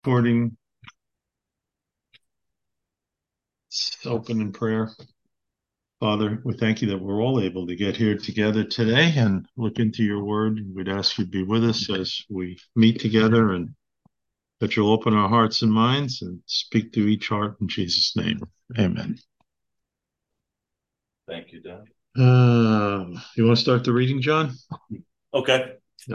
Recording. Open in prayer. Father, we thank you that we're all able to get here together today and look into your word. We'd ask you to be with us as we meet together and that you'll open our hearts and minds and speak to each heart in Jesus' name. Amen. Thank you, Dad. You want to start the reading, John? Okay. Yeah.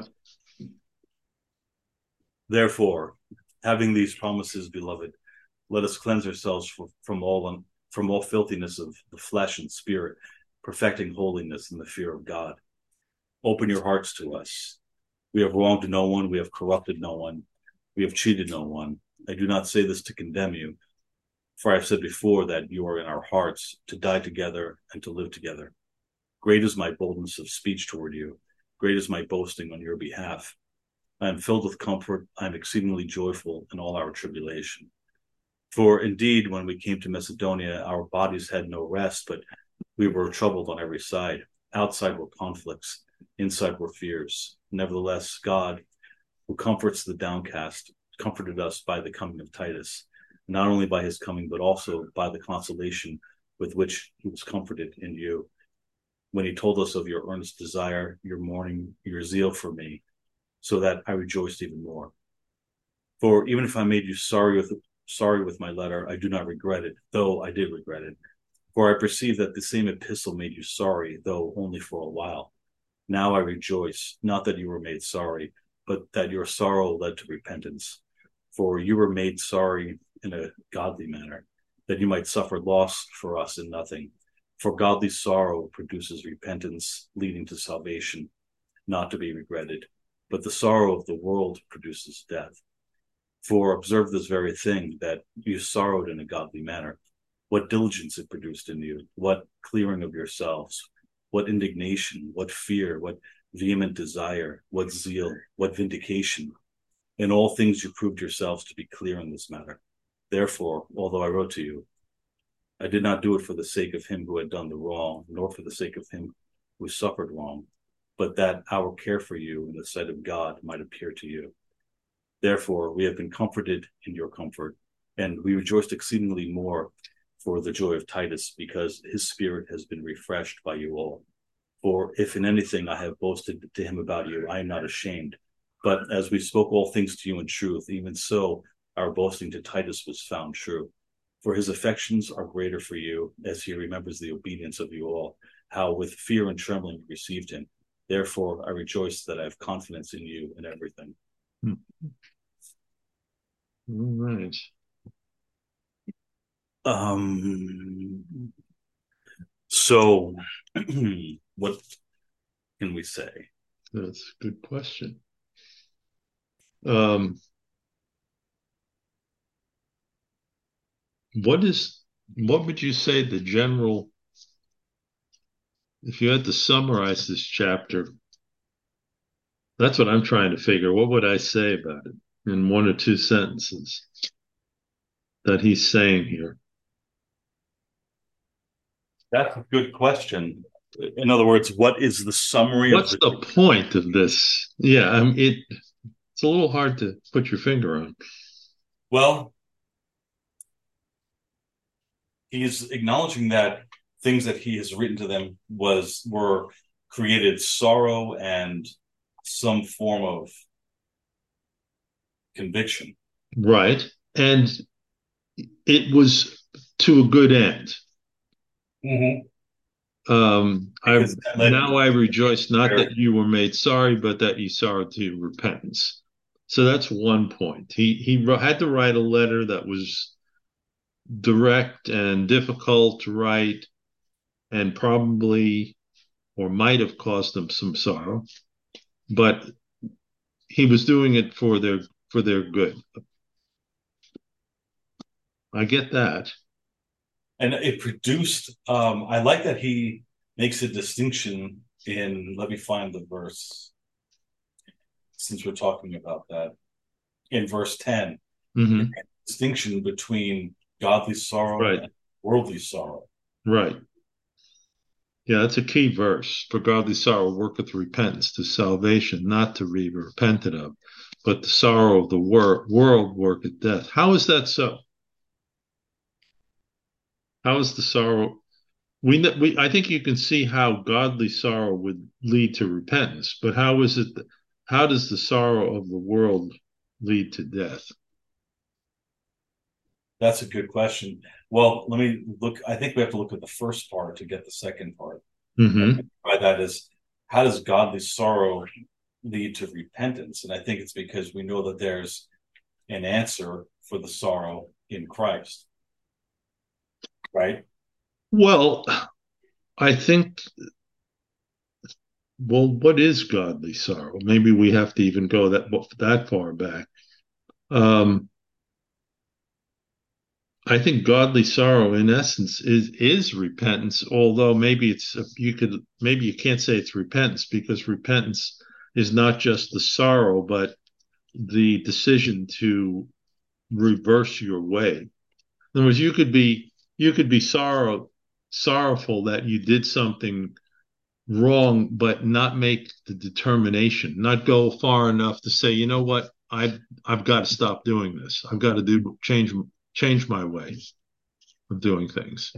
Therefore, having these promises, beloved, let us cleanse ourselves from all filthiness of the flesh and spirit, perfecting holiness in the fear of God. Open your hearts to us. We have wronged no one. We have corrupted no one. We have cheated no one. I do not say this to condemn you, for I have said before that you are in our hearts to die together and to live together. Great is my boldness of speech toward you. Great is my boasting on your behalf. I am filled with comfort. I am exceedingly joyful in all our tribulation. For indeed, when we came to Macedonia, our bodies had no rest, but we were troubled on every side. Outside were conflicts, inside were fears. Nevertheless, God, who comforts the downcast, comforted us by the coming of Titus, not only by his coming, but also by the consolation with which he was comforted in you. When he told us of your earnest desire, your mourning, your zeal for me, so that I rejoiced even more. For even if I made you sorry with my letter, I do not regret it, though I did regret it. For I perceive that the same epistle made you sorry, though only for a while. Now I rejoice, not that you were made sorry, but that your sorrow led to repentance. For you were made sorry in a godly manner, that you might suffer loss for us in nothing. For godly sorrow produces repentance, leading to salvation, not to be regretted. But the sorrow of the world produces death. For observe this very thing, that you sorrowed in a godly manner. What diligence it produced in you, what clearing of yourselves, what indignation, what fear, what vehement desire, what zeal, what vindication. In all things you proved yourselves to be clear in this matter. Therefore, although I wrote to you, I did not do it for the sake of him who had done the wrong, nor for the sake of him who suffered wrong, but that our care for you in the sight of God might appear to you. Therefore, we have been comforted in your comfort, and we rejoiced exceedingly more for the joy of Titus, because his spirit has been refreshed by you all. For if in anything I have boasted to him about you, I am not ashamed. But as we spoke all things to you in truth, even so our boasting to Titus was found true. For his affections are greater for you, as he remembers the obedience of you all, how with fear and trembling you received him. Therefore I rejoice that I have confidence in you in everything. All right. So what can we say? That's a good question. Um, what would you say the general, if you had to summarize this chapter, that's what I'm trying to figure. What would I say about it in one or two sentences that he's saying here? That's a good question. In other words, what is the summary of What's the? the point of this? Yeah, it's a little hard to put your finger on. Well, he's acknowledging that things that he has written to them were created sorrow and some form of conviction. Right. And it was to a good end. Mm-hmm. I Because that led now I rejoice not where that you were made sorry, but that you sorrowed to repentance. So that's one point. He had to write a letter that was direct and difficult to write, and probably or might have caused them some sorrow, but he was doing it for their good. I get that. and it produced. I like that he makes a distinction in. Let me find the verse since we're talking about that in verse 10. Hmm. Distinction between godly sorrow Right, and worldly sorrow. right. Yeah, that's a key verse. For godly sorrow worketh repentance to salvation, not to be repented of, but the sorrow of the world worketh death. How is that so? How is the sorrow? I think you can see how godly sorrow would lead to repentance, but how is it? How does the sorrow of the world lead to death? That's a good question. Well, let me look. I think we have to look at the first part to get the second part. Hmm. By that is, how does godly sorrow lead to repentance? And I think it's because we know that there's an answer for the sorrow in Christ, right? Well, I think. Well, what is godly sorrow? Maybe we have to even go that far back. Um, I think godly sorrow, in essence, is repentance. Although maybe you can't say it's repentance because repentance is not just the sorrow, but the decision to reverse your way. In other words, you could be sorrowful that you did something wrong, but not make the determination, not go far enough to say, you know what, I've got to stop doing this. I've got to change my way of doing things.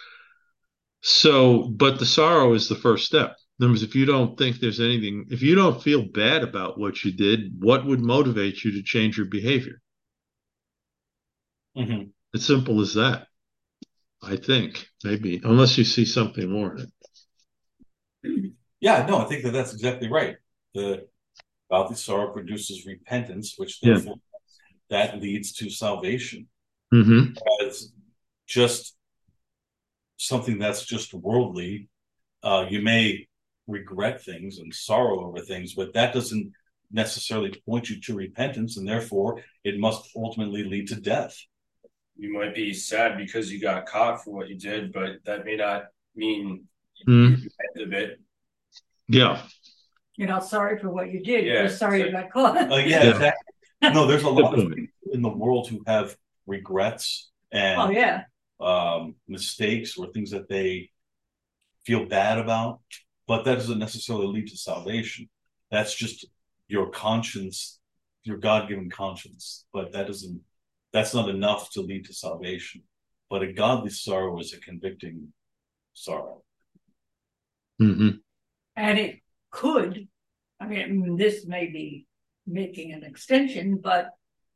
So, but the sorrow is the first step. In other words, if you don't think there's anything, if you don't feel bad about what you did, what would motivate you to change your behavior? Mm-hmm. It's simple as that, I think, maybe, unless you see something more in it. Yeah, no, I think that that's exactly right. The godly sorrow produces repentance, which Yeah. therefore that leads to salvation. Mm-hmm. As just something that's just worldly, you may regret things and sorrow over things, but that doesn't necessarily point you to repentance, and therefore it must ultimately lead to death. You might be sad because you got caught for what you did, but that may not mean you Mm-hmm. repent of it. Yeah. You're not sorry for what you did. Yeah, You're sorry you got caught. Yeah, Yeah. exactly. No, there's a Good lot of point. people in the world who have regrets and Oh yeah. mistakes or things that they feel bad about, but that doesn't necessarily lead to salvation. That's just your conscience, your God-given conscience, but that's not enough to lead to salvation. But a godly sorrow is a convicting sorrow. Mm-hmm. And it could, I mean, this may be making an extension, but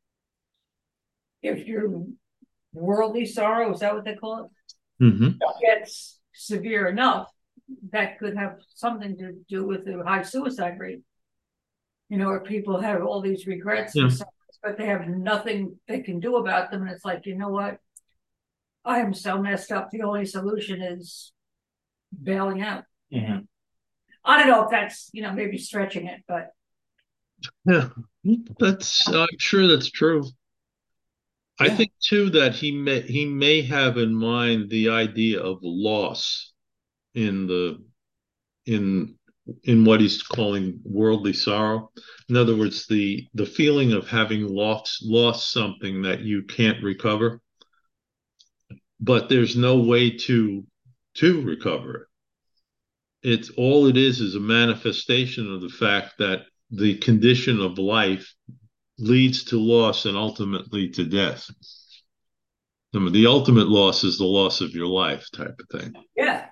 if your worldly sorrow, is that what they call it, Mm-hmm. gets severe enough, that could have something to do with the high suicide rate. You know, where people have all these regrets, Yeah. but they have nothing they can do about them. And it's like, you know what? I am so messed up. The only solution is bailing out. Mm-hmm. I don't know if that's, maybe stretching it, but Yeah. I'm sure that's true. I Yeah. think too that he may have in mind the idea of loss in the in in what he's calling worldly sorrow. In other words, the feeling of having lost something that you can't recover, but there's no way to recover it. It's all it is a manifestation of the fact that the condition of life leads to loss and ultimately to death. I mean, the ultimate loss is the loss of your life, type of thing. yeah.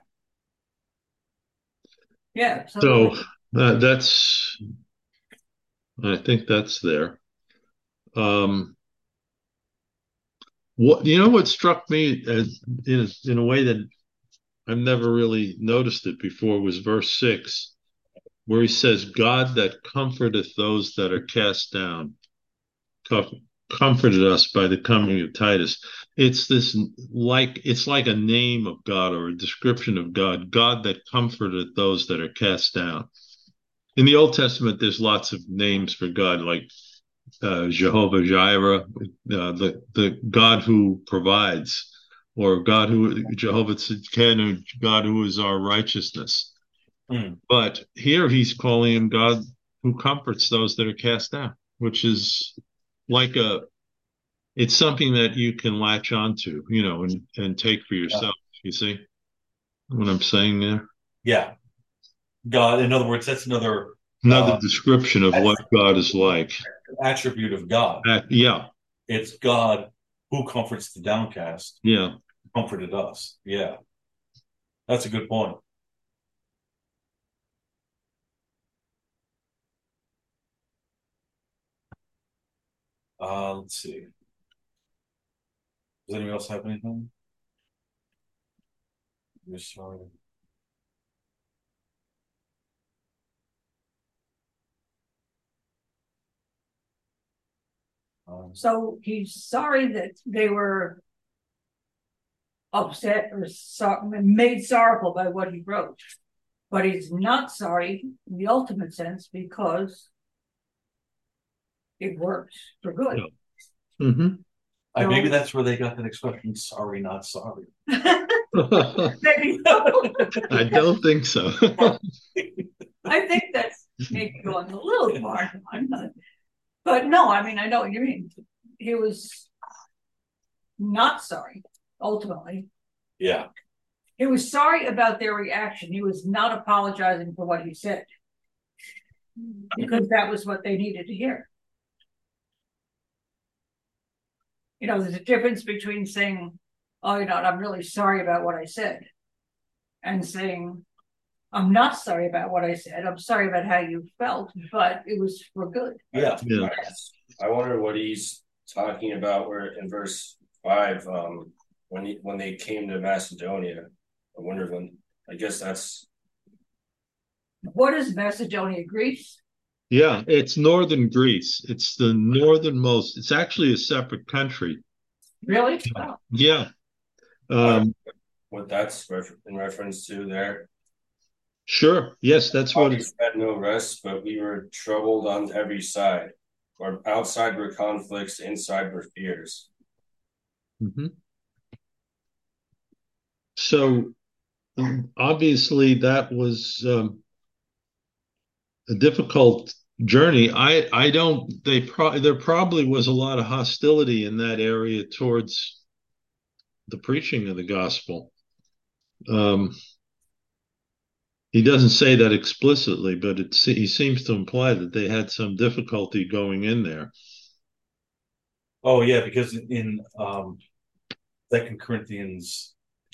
Yeah. So I think that's there. Um, what struck me in a way that I've never really noticed it before was verse 6, where he says, "God that comforteth those that are cast down, comforted us by the coming of Titus." It's like a name of God or a description of God, God that comforteth those that are cast down. In the Old Testament, there's lots of names for God, like Jehovah Jireh, the God who provides, or Jehovah Tzidkenu, God who is our righteousness. Mm. But here he's calling him God who comforts those that are cast down, which is like it's something that you can latch onto, and take for yourself. You see what I'm saying there? Yeah. God, in other words, that's another Another description of what God is like. attribute of God. Yeah, It's God who comforts the downcast, yeah. comforted us. Yeah, that's a good point. Let's see. Does anyone else have anything? You're sorry. So he's sorry that they were upset or made sorrowful by what he wrote. But he's not sorry in the ultimate sense because it worked for good. Yeah. Mm-hmm. Maybe that's where they got that expression, sorry, not sorry. Maybe so. I don't think so. I think that's maybe going a little far. But no, I mean, I know what you mean. He was not sorry, ultimately. Yeah. He was sorry about their reaction. He was not apologizing for what he said because that was what they needed to hear. You know, there's a difference between saying, oh, you know, I'm really sorry about what I said, and saying, I'm not sorry about what I said. I'm sorry about how you felt, but it was for good. Yeah. Yeah. I wonder what he's talking about where in verse 5, when they came to Macedonia. I wonder when, I guess that's. What is Macedonia, Greece? Yeah, it's northern Greece. It's the northernmost. It's actually a separate country. Really? Oh. Yeah. What that's in reference to there. Sure. Yes, that's what We had no rest, but we were troubled on every side. Or outside were conflicts, inside were fears. Mm-hmm. So obviously that was a difficult journey. I don't. There probably was a lot of hostility in that area towards the preaching of the gospel. He doesn't say that explicitly, but he seems to imply that they had some difficulty going in there. Oh yeah, because in 2 Corinthians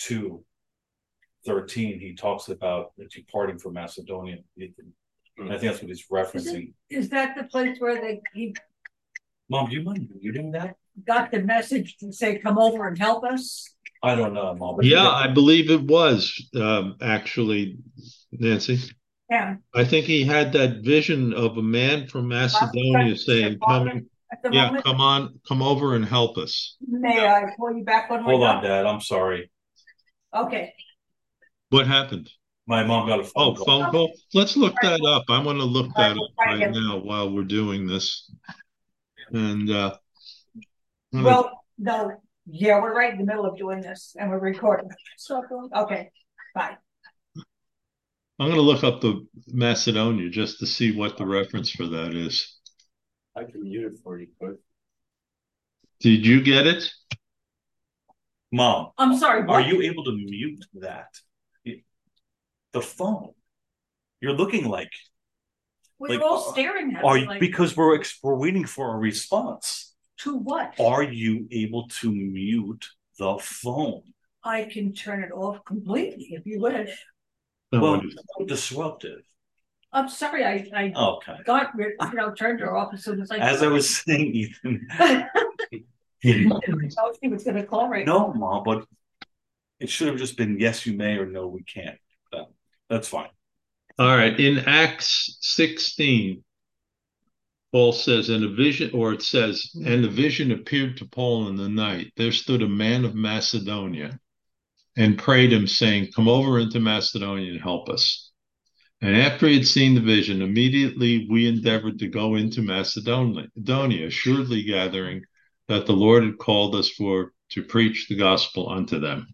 2:13, he talks about the departing from Macedonia. I think that's what he's referencing. Is that the place where he Mom, do you mind muting that? got the message to say, come over and help us? I don't know, Mom. Yeah, I believe it was actually, Nancy. Yeah. I think he had that vision of a man from Macedonia saying, come over and help us. May I pull you back one more Hold on, Dad. I'm sorry. Okay. What happened? My mom got a phone call. Phone call? Let's look that up. I want to look that up right now while we're doing this. And well, no, yeah, we're right in the middle of doing this and we're recording. Okay, bye. I'm going to look up the Macedonia just to see what the reference for that is. I can mute it for you, quick. Did you get it? Mom, I'm sorry. What? Are you able to mute that? The phone. You're looking like we're all staring at it. Like, because we're waiting for a response. To what? Are you able to mute the phone? I can turn it off completely if you wish. Well, it's so disruptive. I'm sorry, I okay. got turned her off as soon as I. As I was saying, Ethan. He was going to call right now. No, Mom, but it should have just been yes, you may, or no, we can't. That's fine. All right. In Acts 16, Paul says, and the vision appeared to Paul in the night. There stood a man of Macedonia and prayed him, saying, come over into Macedonia and help us. And after he had seen the vision, immediately we endeavored to go into Macedonia, assuredly gathering that the Lord had called us to preach the gospel unto them.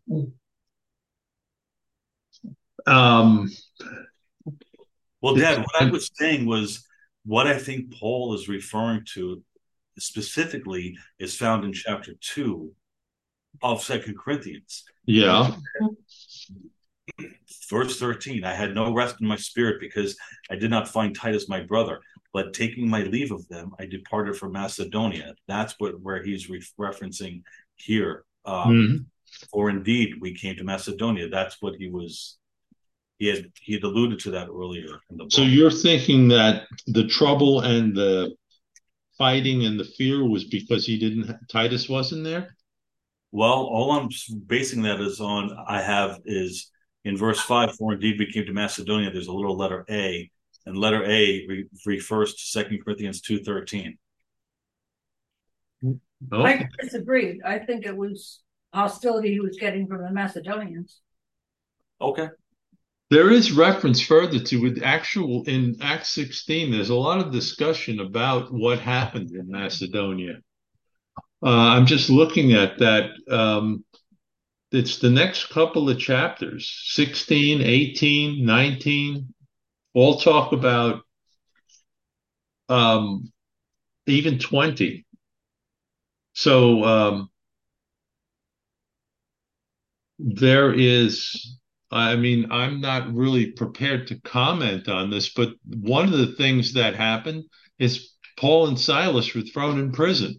Well, Dad, what I was saying was what I think Paul is referring to specifically is found in chapter 2 of 2 Corinthians. Yeah. Verse 13, I had no rest in my spirit because I did not find Titus my brother. but taking my leave of them, I departed for Macedonia. That's where he's referencing here. Mhm. For indeed, we came to Macedonia. That's what he had alluded to that earlier in the book. So you're thinking that the trouble and the fighting and the fear was because Titus wasn't there? Well, all I'm basing that is in verse 5, for indeed we came to Macedonia, there's a little letter A, and letter A refers to 2 Corinthians 2:13. I disagreed. I think it was hostility he was getting from the Macedonians. Okay. There is reference further to in Acts 16. There's a lot of discussion about what happened in Macedonia. I'm just looking at that. It's the next couple of chapters, 16, 18, 19, all talk about even 20. So there is, I mean, I'm not really prepared to comment on this, but one of the things that happened is Paul and Silas were thrown in prison.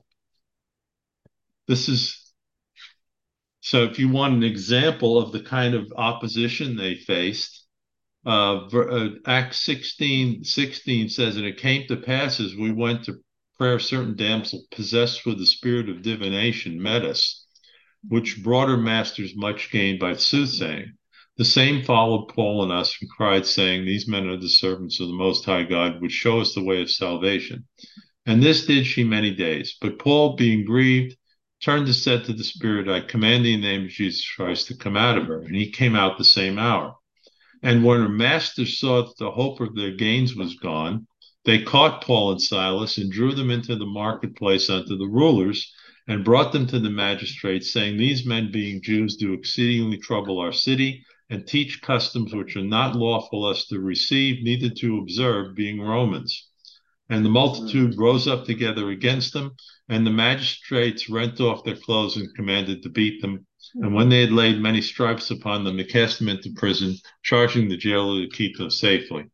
So if you want an example of the kind of opposition they faced, Acts 16:16 says, and it came to pass as we went to prayer, certain damsel possessed with the spirit of divination met us, which brought her masters much gain by soothsaying. The same followed Paul and us and cried, saying, these men are the servants of the Most High God, which show us the way of salvation. And this did she many days. But Paul, being grieved, turned and said to the Spirit, I command thee in the name of Jesus Christ to come out of her. And he came out the same hour. And when her masters saw that the hope of their gains was gone, they caught Paul and Silas and drew them into the marketplace unto the rulers and brought them to the magistrates, saying, these men, being Jews, do exceedingly trouble our city and teach customs which are not lawful us to receive, neither to observe, being Romans. And the multitude rose up together against them, and the magistrates rent off their clothes and commanded to beat them. And when they had laid many stripes upon them, they cast them into prison, charging the jailer to keep them safely.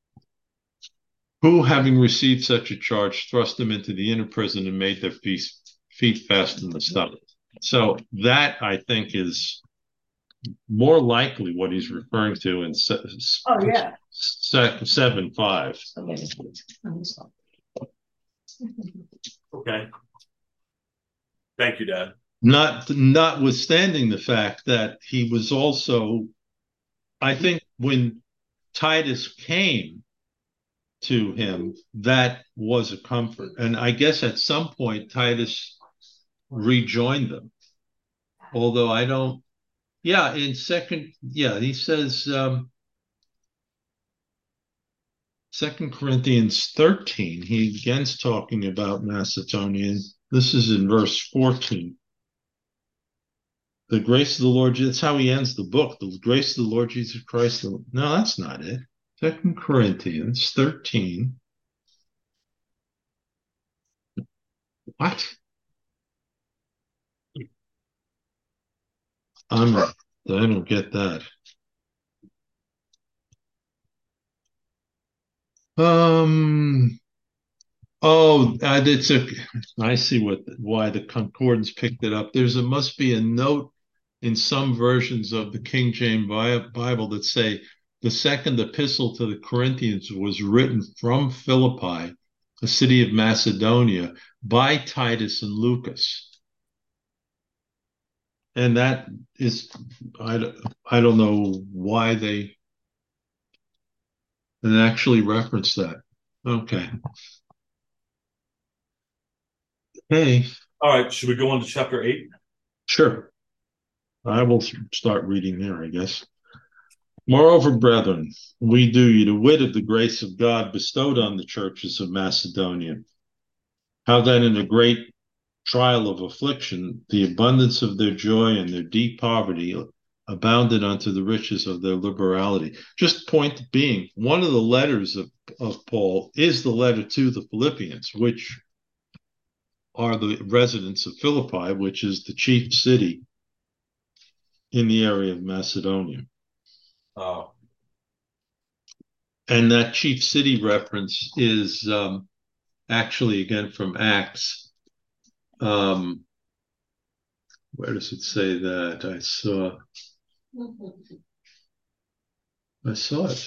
Who, having received such a charge, thrust them into the inner prison and made their feet fast in the stocks. So that, I think, is more likely what he's referring to in 7:5. Okay. Thank you, Dad. Notwithstanding the fact that he was also, I think when Titus came to him, that was a comfort. And I guess at some point Titus rejoined them. Although I don't, he says, 2 Corinthians 13, he begins talking about Macedonia. This is in verse 14. The grace of the Lord, that's how he ends the book. The grace of the Lord Jesus Christ. No, that's not it. 2 Corinthians 13. What? I don't get that. I see why the concordance picked it up. Must be a note in some versions of the King James Bible that say the second epistle to the Corinthians was written from Philippi, a city of Macedonia, by Titus and Lucas. And that is, I don't know why they actually reference that. Okay. Hey. All right. Should we go on to chapter 8? Sure. I will start reading there, I guess. Moreover, brethren, we do you the wit of the grace of God bestowed on the churches of Macedonia, how that in a great trial of affliction, the abundance of their joy and their deep poverty abounded unto the riches of their liberality. Just point being, one of the letters of Paul is the letter to the Philippians, which are the residents of Philippi, which is the chief city in the area of Macedonia. Oh. And that chief city reference is actually again from Acts. Where does it say that? I saw it.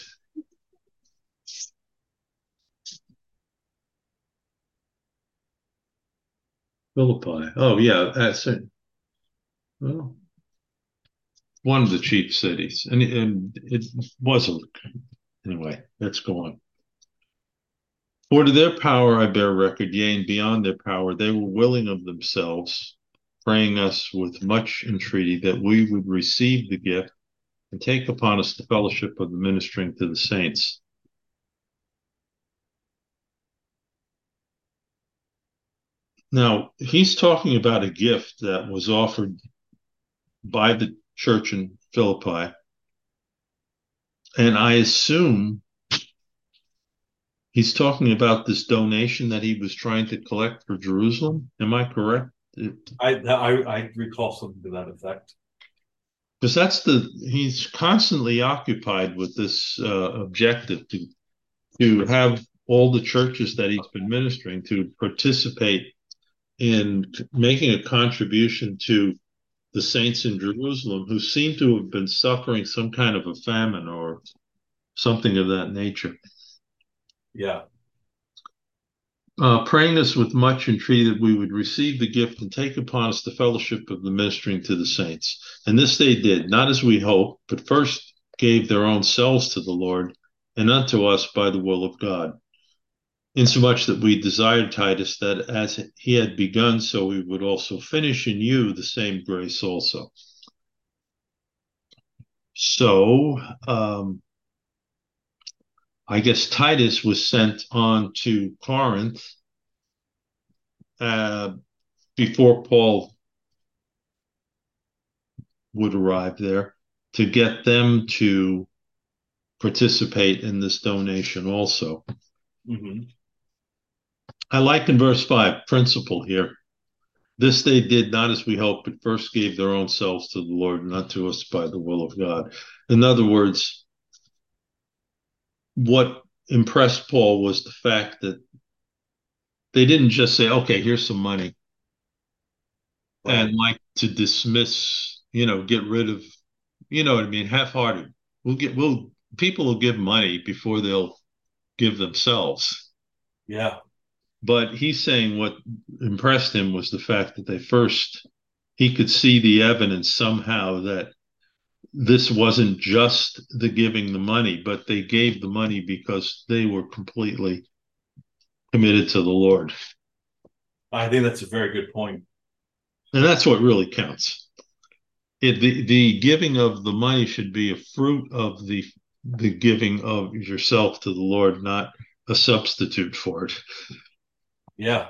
Philippi. Oh yeah, that's it. Well, one of the chief cities, and it wasn't anyway. Let's go on. For to their power I bear record, yea, and beyond their power, they were willing of themselves, praying us with much entreaty that we would receive the gift and take upon us the fellowship of the ministering to the saints. Now, he's talking about a gift that was offered by the church in Philippi. And I assume he's talking about this donation that he was trying to collect for Jerusalem. Am I correct? I recall something to that effect. Because he's constantly occupied with this objective to have all the churches that he's been ministering to participate in making a contribution to the saints in Jerusalem who seem to have been suffering some kind of a famine or something of that nature. Yeah. Praying us with much entreaty that we would receive the gift and take upon us the fellowship of the ministering to the saints. And this they did, not as we hoped, but first gave their own selves to the Lord and unto us by the will of God. Insomuch that we desired Titus that as he had begun, so we would also finish in you the same grace also. So, I guess Titus was sent on to Corinth before Paul would arrive there to get them to participate in this donation also. Mm-hmm. I like in verse 5, principle here. This they did not as we hoped, but first gave their own selves to the Lord, not to us by the will of God. In other words, what impressed Paul was the fact that they didn't just say, okay, here's some money, right, and like to dismiss, get rid of, what I mean, half-hearted. People will give money before they'll give themselves. Yeah. But he's saying what impressed him was the fact that he could see the evidence somehow that this wasn't just the giving the money, but they gave the money because they were completely committed to the Lord. I think that's a very good point. And that's what really counts. The giving of the money should be a fruit of the giving of yourself to the Lord, not a substitute for it. Yeah.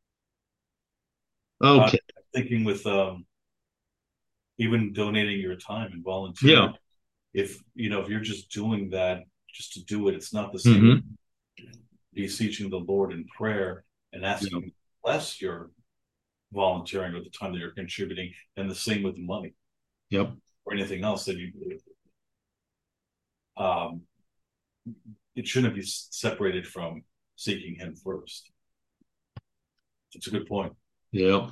Okay. Thinking with even donating your time and volunteering. Yeah. If you're just doing that just to do it, it's not the same. Mm-hmm. Beseeching the Lord in prayer and asking Him to bless your volunteering or the time that you're contributing, and the same with the money. Yep. Or anything else that you it shouldn't be separated from seeking Him first. It's a good point. Yeah.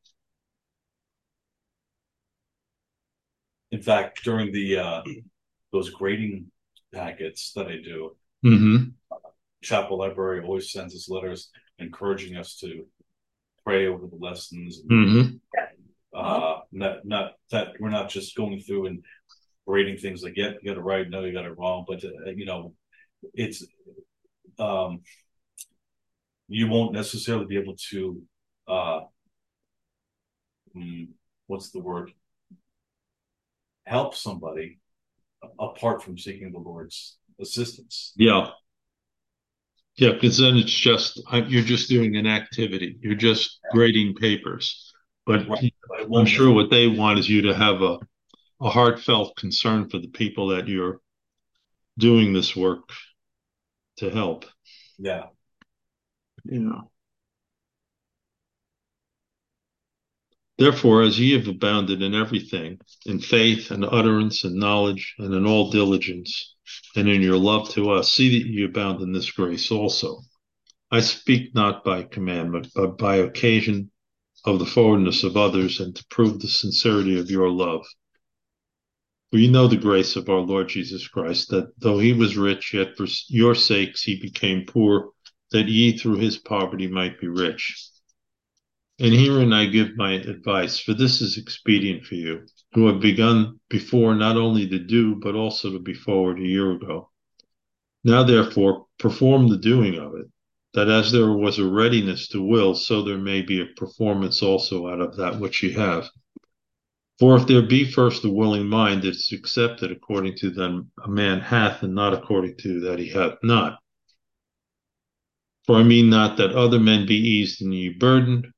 In fact, during those grading packets that I do, mm-hmm. Chapel Library always sends us letters encouraging us to pray over the lessons. Mm-hmm. Not that we're not just going through and grading things like, yeah, you got it right, no, you got it wrong, but it's you won't necessarily be able to what's the word? Help somebody apart from seeking the Lord's assistance. Yeah. Yeah, because then it's you're just doing an activity. You're just grading papers. But right. I'm sure what they want is you to have a heartfelt concern for the people that you're doing this work to help. Yeah. Yeah. Therefore, as ye have abounded in everything, in faith and utterance and knowledge and in all diligence, and in your love to us, see that ye abound in this grace also. I speak not by commandment, but by occasion of the forwardness of others, and to prove the sincerity of your love. For you know the grace of our Lord Jesus Christ, that though he was rich, yet for your sakes he became poor, that ye through his poverty might be rich. And herein I give my advice, for this is expedient for you, who have begun before not only to do, but also to be forward a year ago. Now therefore perform the doing of it, that as there was a readiness to will, so there may be a performance also out of that which ye have. For if there be first a willing mind, it is accepted according to that a man hath, and not according to that he hath not. For I mean not that other men be eased and ye burdened,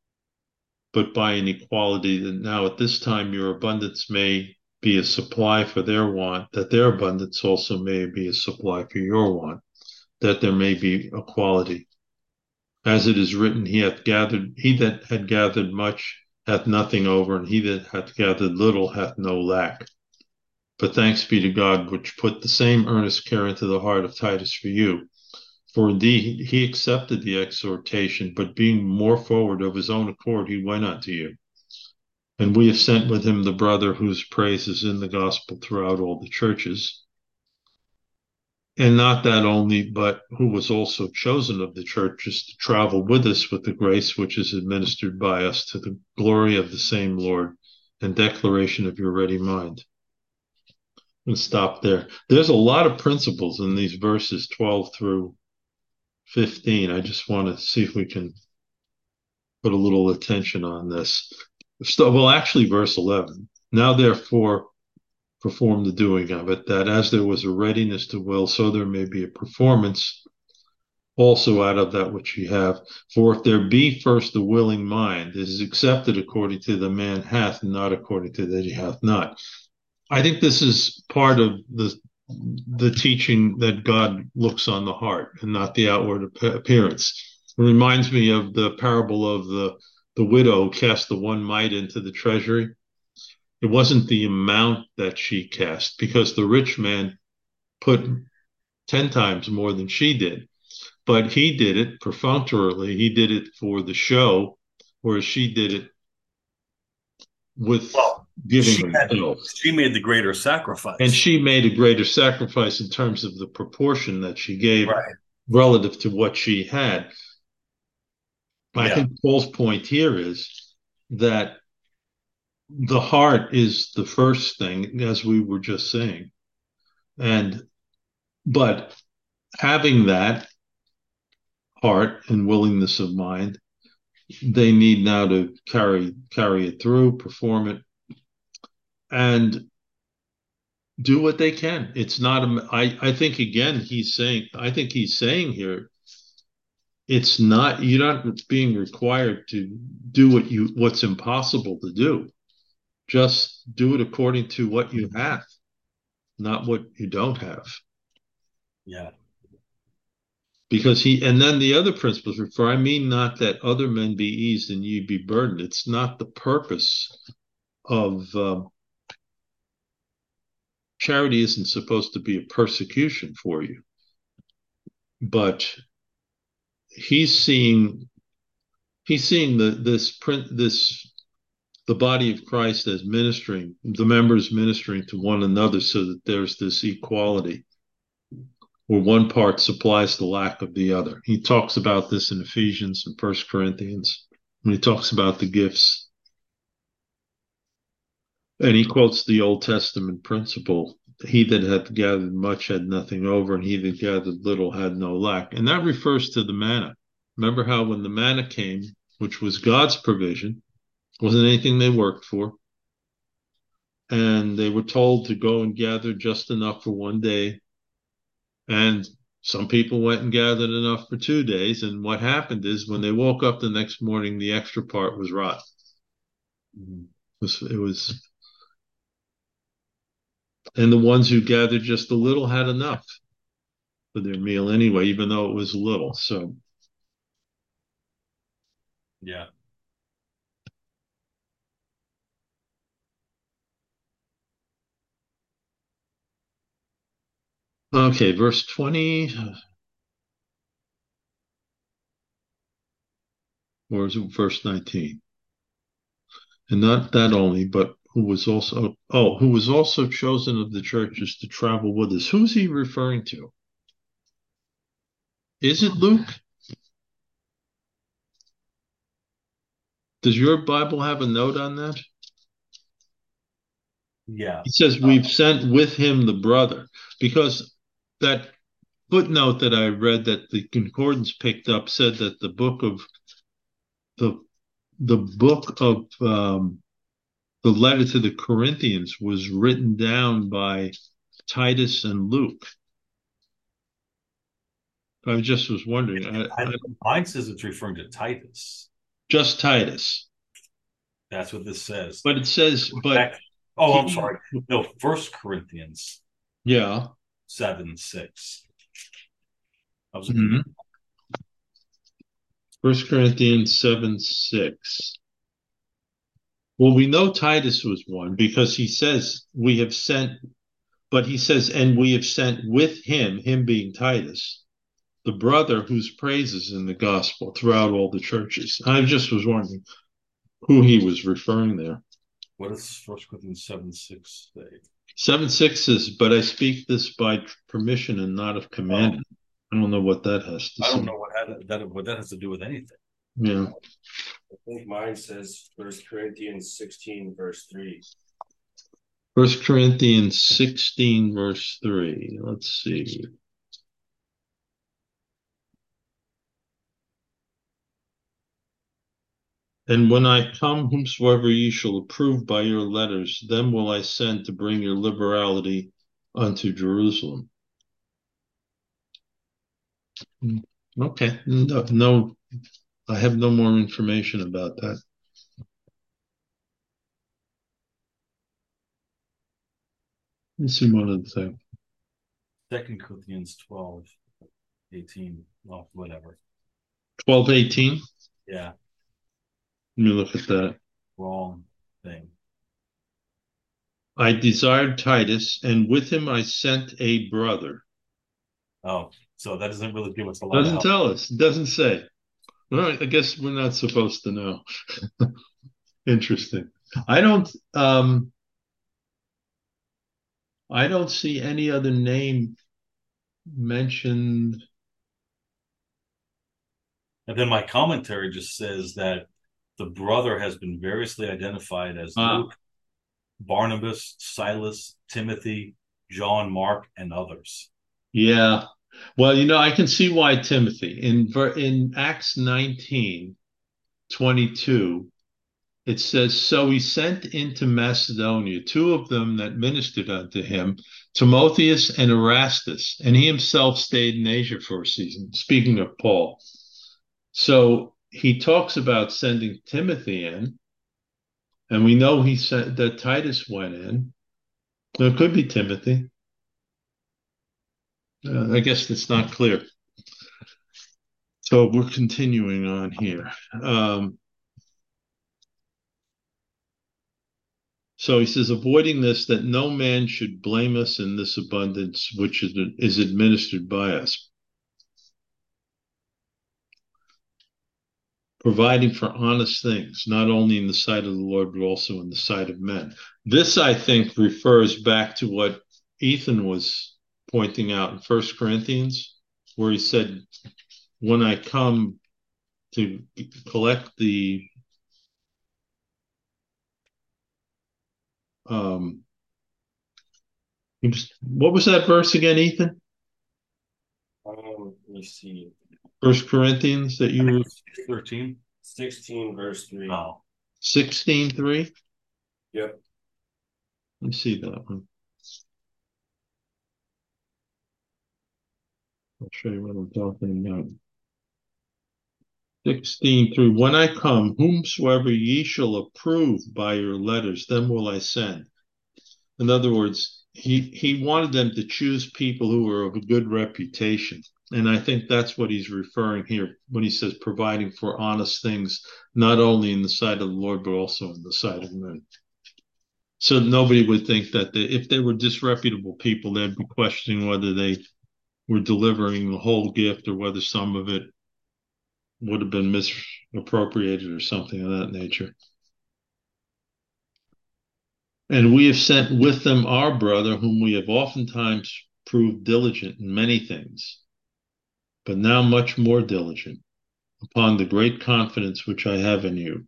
but by an equality, that now at this time your abundance may be a supply for their want, that their abundance also may be a supply for your want, that there may be equality. As it is written, he that had gathered much hath nothing over, and he that hath gathered little hath no lack. But thanks be to God, which put the same earnest care into the heart of Titus for you. For indeed he accepted the exhortation, but being more forward of his own accord, he went unto you. And we have sent with him the brother whose praise is in the gospel throughout all the churches. And not that only, but who was also chosen of the churches to travel with us with the grace which is administered by us to the glory of the same Lord and declaration of your ready mind. And stop there. There's a lot of principles in these verses 12 through 15. I just want to see if we can put a little attention on this. Well, actually, verse 11. Now, therefore, perform the doing of it, that as there was a readiness to will, so there may be a performance also out of that which ye have. For if there be first a willing mind, it is accepted according to the man hath, and not according to that he hath not. I think this is part of the teaching that God looks on the heart and not the outward appearance. It reminds me of the parable of the widow who cast the one mite into the treasury. It wasn't the amount that she cast, because the rich man put 10 times more than she did. But he did it perfunctorily. He did it for the show, whereas she did it with giving himself. She made the greater sacrifice. And she made a greater sacrifice in terms of the proportion that she gave right. relative to what she had. I think Paul's point here is that the heart is the first thing, as we were just saying. But having that heart and willingness of mind, they need now to carry it through, perform it, and do what they can. It's not. I think again, he's saying here, it's not. You're not being required to do what's impossible to do. Just do it according to what you have, not what you don't have. Yeah. Because and then the other principles, for I mean not that other men be eased and ye be burdened. It's not the purpose of charity. Isn't supposed to be a persecution for you, but he's seeing the body of Christ as ministering, the members ministering to one another, so that there's this equality where one part supplies the lack of the other. He talks about this in Ephesians and 1 Corinthians when he talks about the gifts. And he quotes the Old Testament principle, he that hath gathered much had nothing over, and he that gathered little had no lack. And that refers to the manna. Remember how when the manna came, which was God's provision, wasn't anything they worked for, and they were told to go and gather just enough for one day. And some people went and gathered enough for 2 days. And what happened is when they woke up the next morning, the extra part was rotten. Mm-hmm. It was, and the ones who gathered just a little had enough for their meal anyway, even though it was little. So, yeah. Okay, verse 20, or is it verse 19? And not that only, but who was also chosen of the churches to travel with us. Who's he referring to? Is it Luke? Does your Bible have a note on that? Yeah. He says we've sent with him the brother, because that footnote that I read that the concordance picked up said that the the book of the letter to the Corinthians was written down by Titus and Luke. I just was wondering, Mine says it's referring to Titus. just Titus, That's what this says. but it says, but Oh, I'm he, sorry. No, First Corinthians yeah, 7:6. I was looking mhm. 1 Corinthians 7:6. Well, we know Titus was one because he says we have sent, but he says, and we have sent with him being Titus, the brother whose praises in the gospel throughout all the churches. I just was wondering who he was referring there. What does First Corinthians 7:6 say? 7:6 says, but I speak this by permission and not of Oh, command. I don't know what that has to I don't say. know what that has to do with anything. Yeah. I think mine says 1 Corinthians 16, verse 3. 1 Corinthians 16, verse 3. Let's see. And when I come, whomsoever ye shall approve by your letters, them will I send to bring your liberality unto Jerusalem. Okay. No, no, I have no more information about that. Let's see one other thing. 2 Corinthians 12:18. Well, whatever. 12:18. Yeah, Let me look at that. wrong thing. I desired Titus, and with him I sent a brother. Oh, so that doesn't really give us a lot of Doesn't help. tell us. Doesn't say. All right, I guess we're not supposed to know. Interesting. I don't I don't see any other name mentioned. And then my commentary just says that the brother has been variously identified as Ah, Luke, Barnabas, Silas, Timothy, John, Mark, and others. yeah. Well, I can see why Timothy in Acts 19:22 it says, so he sent into Macedonia two of them that ministered unto him, Timotheus and Erastus, and he himself stayed in Asia for a season. Speaking of Paul. So he talks about sending Timothy in, and we know he said that Titus went in. So it could be Timothy. I guess it's not clear. So we're continuing on here. So he says, avoiding this, that no man should blame us in this abundance which is administered by us, providing for honest things, not only in the sight of the Lord, but also in the sight of men. This, I think, refers back to what Ethan was pointing out in 1 Corinthians, where he said, when I come to collect um, what was that verse again, Ethan? Let me see. 1 Corinthians that you were 13. 16, verse 3. Oh, 16:3. Yep. Let me see that one. I'll show you what I'm talking about. 16:3. When I come, whomsoever ye shall approve by your letters, them will I send. In other words, he wanted them to choose people who were of a good reputation. And I think that's what he's referring here when he says providing for honest things, not only in the sight of the Lord, but also in the sight of men. So nobody would think that if they were disreputable people, they'd be questioning whether they were delivering the whole gift or whether some of it would have been misappropriated or something of that nature. And we have sent with them our brother, whom we have oftentimes proved diligent in many things, but now much more diligent, upon the great confidence which I have in you.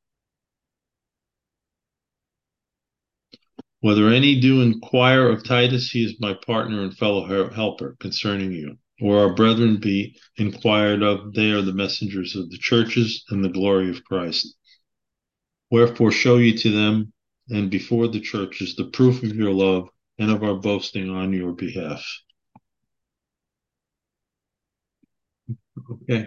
Whether any do inquire of Titus, he is my partner and fellow helper concerning you. Or our brethren be inquired of, they are the messengers of the churches and the glory of Christ. Wherefore show ye to them and before the churches the proof of your love and of our boasting on your behalf. Okay.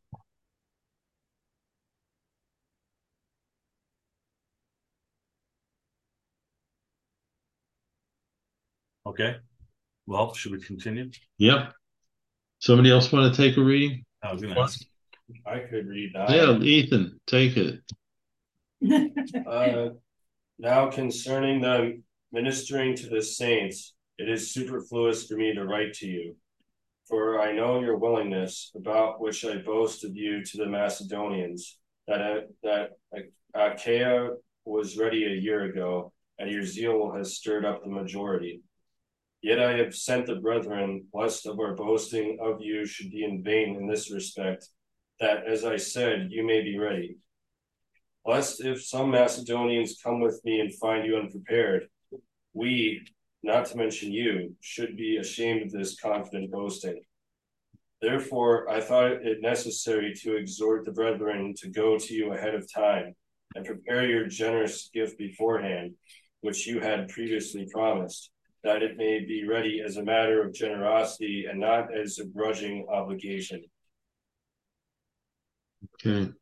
Okay. Well, should we continue? Yep. Somebody else want to take a reading? I was going to ask. I could read that. Yeah, Ethan, take it. Now concerning the ministering to the saints, it is superfluous for me to write to you, for I know your willingness, about which I boast of you to the Macedonians, that Achaia was ready a year ago, and your zeal has stirred up the majority. Yet I have sent the brethren, lest of our boasting of you should be in vain in this respect, that, as I said, you may be ready. Lest if some Macedonians come with me and find you unprepared, we, not to mention you, should be ashamed of this confident boasting. Therefore, I thought it necessary to exhort the brethren to go to you ahead of time and prepare your generous gift beforehand, which you had previously promised, that it may be ready as a matter of generosity and not as a grudging obligation. Okay.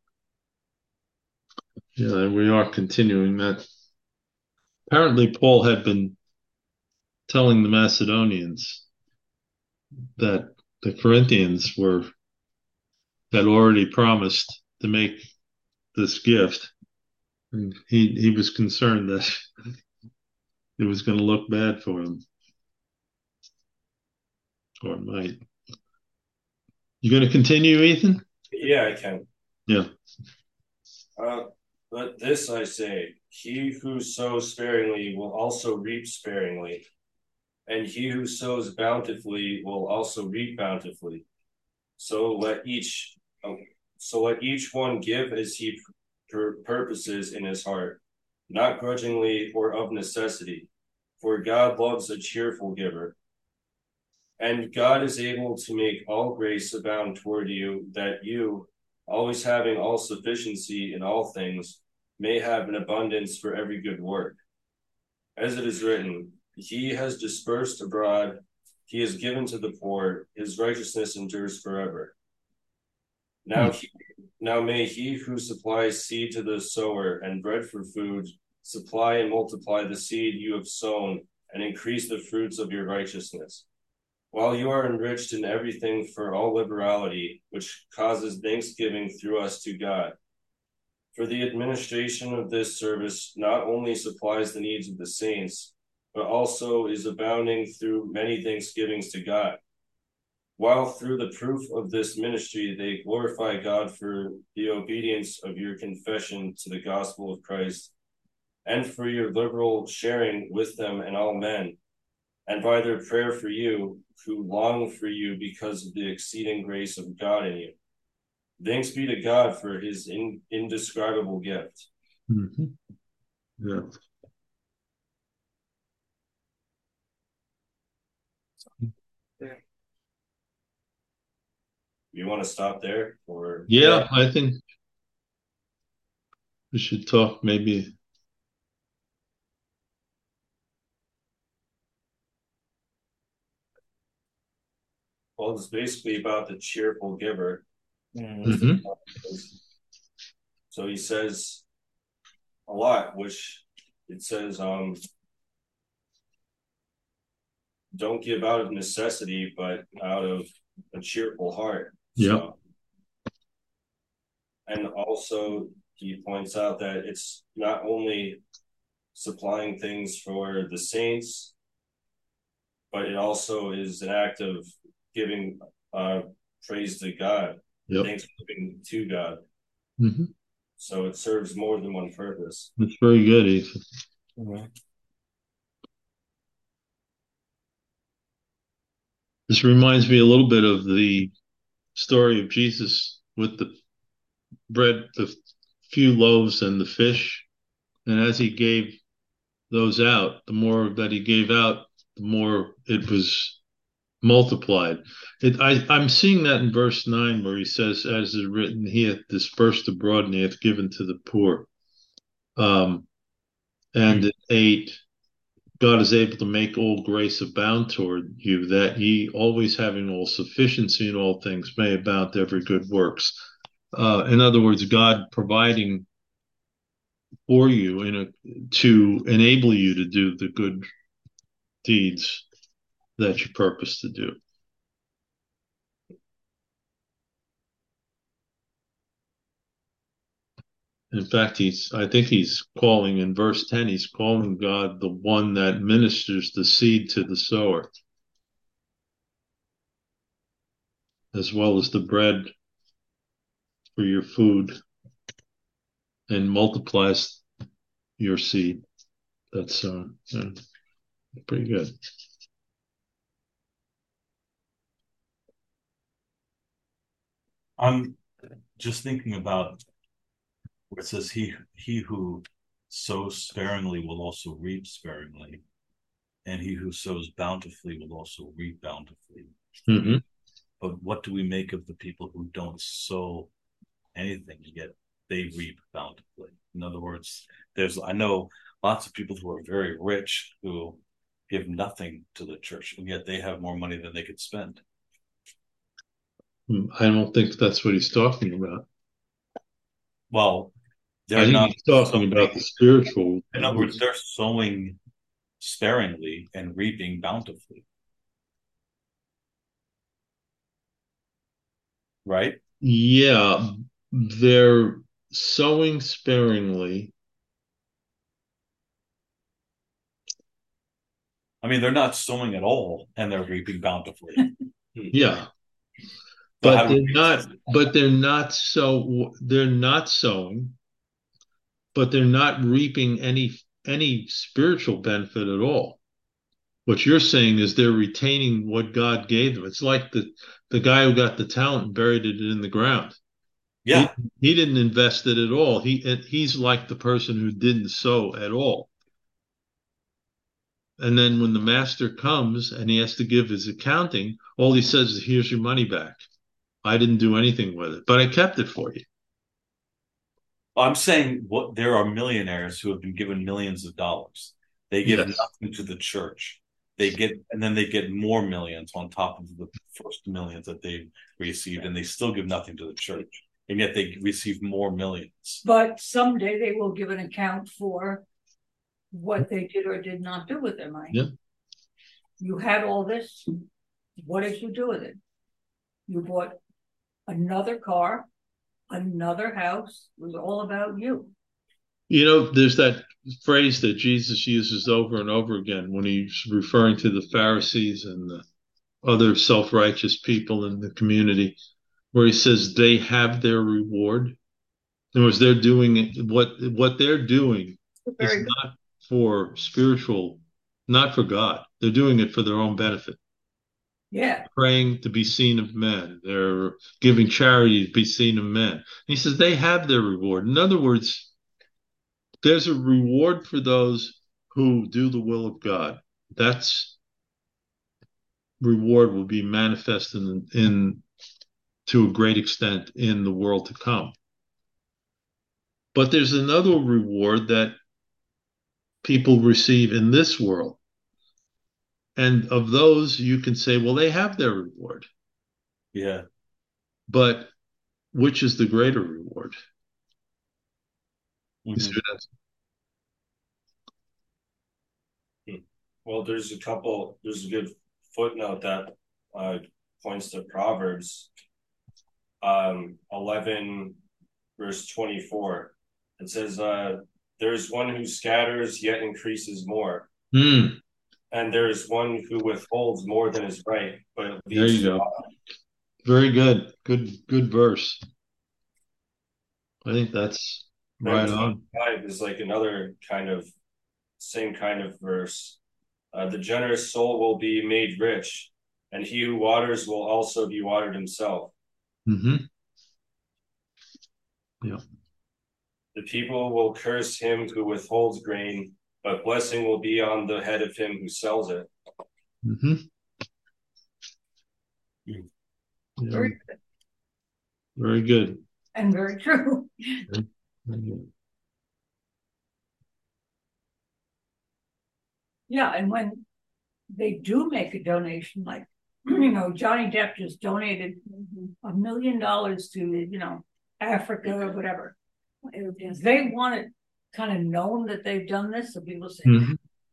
Yeah, and we are continuing that. Apparently, Paul had been telling the Macedonians that the Corinthians had already promised to make this gift. And he was concerned that it was going to look bad for them. Or it might. You going to continue, Ethan? Yeah, I can. Yeah. But this I say, he who sows sparingly will also reap sparingly, and he who sows bountifully will also reap bountifully. So let each one give as he purposes in his heart, not grudgingly or of necessity, for God loves a cheerful giver. And God is able to make all grace abound toward you, that you, always having all sufficiency in all things, may have an abundance for every good work. As it is written, he has dispersed abroad, he has given to the poor, his righteousness endures forever. Now may he who supplies seed to the sower and bread for food supply and multiply the seed you have sown and increase the fruits of your righteousness, while you are enriched in everything for all liberality, which causes thanksgiving through us to God. For the administration of this service not only supplies the needs of the saints, but also is abounding through many thanksgivings to God, while through the proof of this ministry they glorify God for the obedience of your confession to the gospel of Christ, and for your liberal sharing with them and all men, and by their prayer for you, who long for you because of the exceeding grace of God in you. Thanks be to God for his indescribable gift. Mm-hmm. Yeah. You want to stop there? Or Yeah, I think we should talk maybe. Well, it's basically about the cheerful giver. Mm-hmm. So he says a lot, which it says, don't give out of necessity, but out of a cheerful heart. Yeah. So, and also he points out that it's not only supplying things for the saints, but it also is an act of giving praise to God, Yep. thanksgiving to God. Mm-hmm. So it serves more than one purpose. That's very good, Ethan. Mm-hmm. This reminds me a little bit of the story of Jesus with the bread, the few loaves and the fish. And as he gave those out, the more that he gave out, the more it was multiplied. I'm seeing that in verse 9 where he says, as is written, he hath dispersed abroad and he hath given to the poor. And at 8, God is able to make all grace abound toward you, that ye always having all sufficiency in all things may abound to every good works. In other words, God providing for you to enable you to do the good deeds that you purpose to do. In fact, I think he's calling in verse 10, he's calling God the one that ministers the seed to the sower, as well as the bread for your food, and multiplies your seed. That's pretty good. I'm just thinking about where it says he who sows sparingly will also reap sparingly, and he who sows bountifully will also reap bountifully. Mm-hmm. But what do we make of the people who don't sow anything, yet they reap bountifully? In other words, I know lots of people who are very rich who give nothing to the church, and yet they have more money than they could spend. I don't think that's what he's talking about. Well, I think he's talking about the spiritual. In other words, they're sowing sparingly and reaping bountifully. Right? Yeah, they're sowing sparingly. I mean, they're not sowing at all, and they're reaping bountifully. Yeah, but they're not sowing, but they're not reaping any spiritual benefit at all. What you're saying is they're retaining what God gave them. It's like the guy who got the talent and buried it in the ground. Yeah. He didn't invest it at all. He's like the person who didn't sow at all. And then when the master comes and he has to give his accounting, all he says is, here's your money back. I didn't do anything with it, but I kept it for you. I'm saying there are millionaires who have been given millions of dollars. They give nothing to the church. And then they get more millions on top of the first millions that they received, and they still give nothing to the church. And yet they receive more millions. But someday they will give an account for what they did or did not do with their money. Yeah. You had all this. What did you do with it? You bought another car, another house. It was all about you. You know, there's that phrase that Jesus uses over and over again when he's referring to the Pharisees and the other self-righteous people in the community, where he says they have their reward. In other words, they're doing it, what they're doing is not for spiritual, not for God. They're doing it for their own benefit. Yeah. Praying to be seen of men. They're giving charity to be seen of men. And he says they have their reward. In other words, there's a reward for those who do the will of God. That's reward will be manifest in to a great extent in the world to come. But there's another reward that people receive in this world. And of those, you can say, well, they have their reward. Yeah. But which is the greater reward? Mm-hmm. Well, there's a good footnote that points to Proverbs 11, verse 24. It says, There is one who scatters yet increases more, Hmm. and there is one who withholds more than is right, but it There leads you to go. Very good. Good verse. I think that's then right on. 25 is like another kind of same kind of verse. The generous soul will be made rich, and he who waters will also be watered himself. Mm-hmm. Yeah. The people will curse him who withholds grain, but blessing will be on the head of him who sells it. Mm-hmm. Yeah. Very good. Very good. And very true. Very good. Yeah, and when they do make a donation, like Johnny Depp just donated $1 million to Africa or whatever. They want it kind of known that they've done this, so people say Mhm.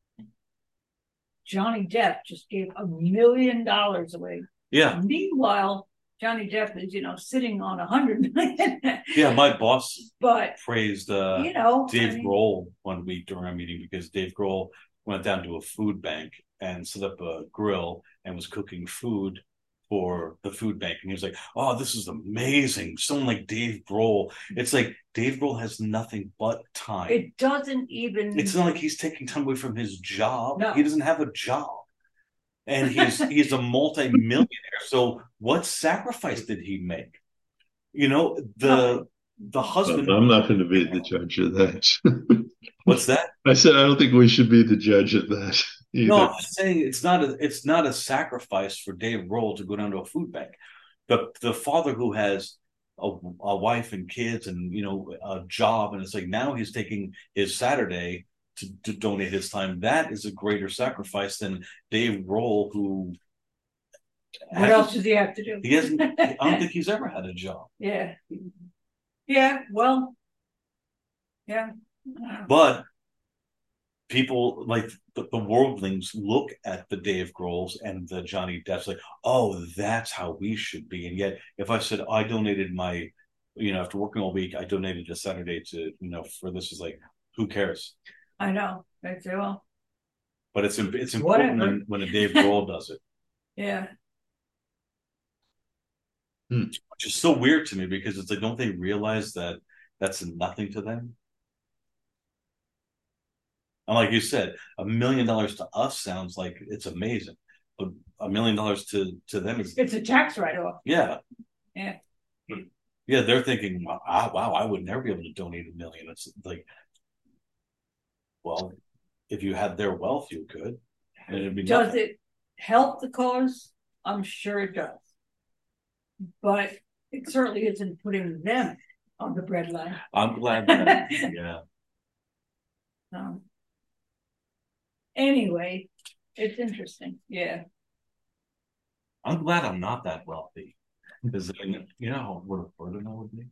Johnny Depp just gave $1 million away. Yeah. Meanwhile, Johnny Depp is sitting on 100 million. Yeah, my boss But praised Dave Grohl one week during our meeting because Dave Grohl went down to a food bank and set up a grill and was cooking food for the food bank. And he was like, "Oh, this is amazing. Someone like Dave Grohl." It's like Dave Grohl has nothing but time. It doesn't even. It's not like he's taking time away from his job. No. He doesn't have a job. And he's a multi-millionaire. So what sacrifice did he make? The husband. I'm not going to be the judge of that. What's that? I said I don't think we should be the judge of that either. No, I'm just saying it's not a sacrifice for Dave Grohl to go down to a food bank. The father who has a wife and kids and a job, and it's like now he's taking his Saturday to donate his time. That is a greater sacrifice than Dave Grohl, who. What else does he have to do? He hasn't. I don't think he's ever had a job. Yeah. Yeah. Well. Yeah. But people like the worldlings look at the Dave Grohls and the Johnny Depps like, oh, that's how we should be. And yet, if I said I donated my, after working all week, I donated a Saturday to, for this, is like, who cares? I know. I say, well. But it's important when a Dave Grohl does it. Yeah. Which is so weird to me because it's like, don't they realize that that's nothing to them? And like you said, $1 million to us sounds like it's amazing, but $1 million to them is it's a tax write-off. Yeah. Yeah. Yeah, they're thinking, wow, I would never be able to donate $1 million. It's like, well, if you had their wealth, you could. And it'd be does nothing. It help the cause? I'm sure it does. But it certainly isn't putting them on the breadline. I'm glad that, yeah. Anyway, it's interesting. Yeah. I'm glad I'm not that wealthy. Because, what a burden I would be.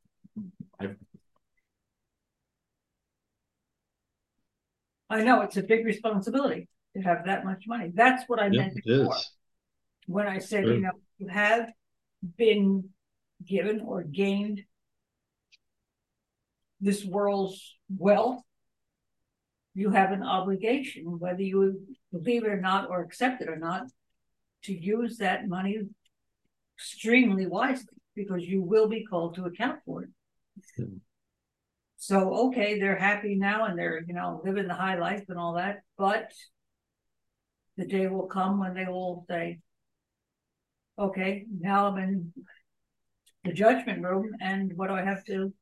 I know it's a big responsibility to have that much money. That's what I meant before. When I said, Sure. You have been given or gained this world's wealth, you have an obligation, whether you believe it or not, or accept it or not, to use that money extremely wisely, because you will be called to account for it. Hmm. So, okay, they're happy now and they're, living the high life and all that, but the day will come when they will say, okay, now I'm in the judgment room, and what do I have to